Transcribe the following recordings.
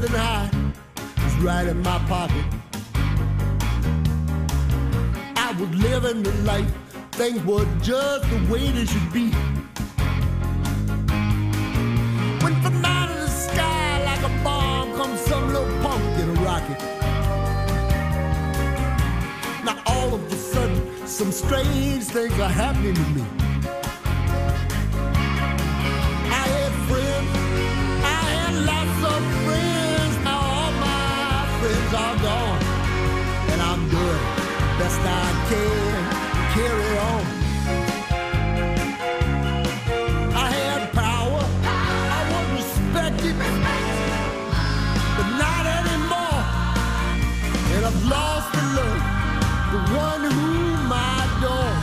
something high was right in my pocket. I was living the life, things were just the way they should be. When from out of the sky like a bomb comes some little punk in a rocket. Now all of a sudden some strange things are happening to me. I had friends, I had lots of friends. Now all my friends are gone, and I'm doing the best I can to carry on. I had power, I was respected, but not anymore. And I've lost the love, the one whom I adore.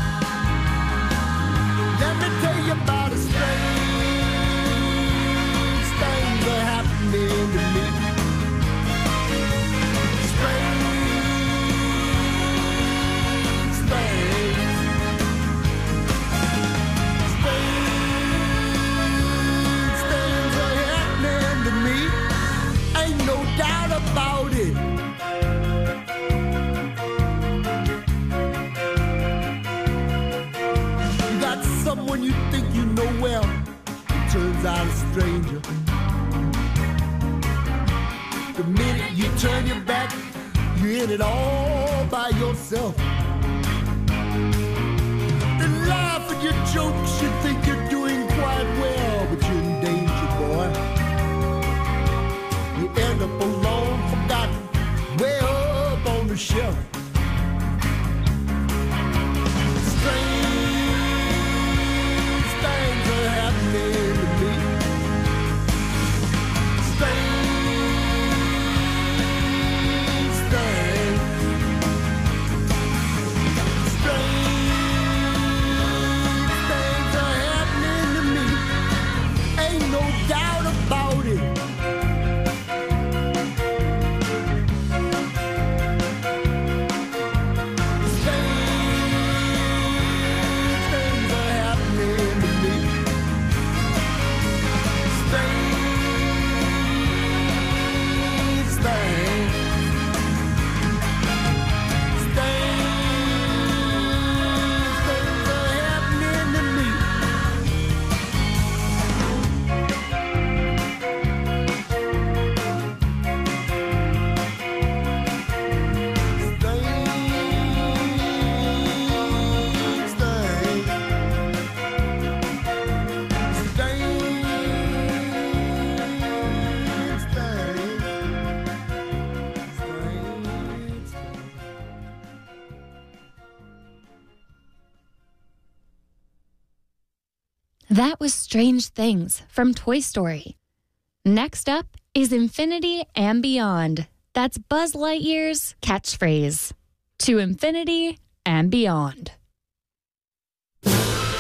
Let me tell you about a strange things are happening to me. Strange things. Strange things are happening to me. Ain't no doubt about it. You got someone you think you know well, turns out a stranger. The minute you turn your back, you're in it all by yourself. In life and your jokes, you think you're doing quite well, but you're in danger, boy. You end up alone, forgotten, way up on the shelf. Strange things are happening to me. Strange things. Strange things are happening to me. Ain't no doubt about it. Strange things are happening to me. Strange things. Strange things are happening to me. Strange things. Strange things. That was Strange Things from Toy Story. Next up is Infinity and Beyond. That's Buzz Lightyear's catchphrase. To infinity and beyond.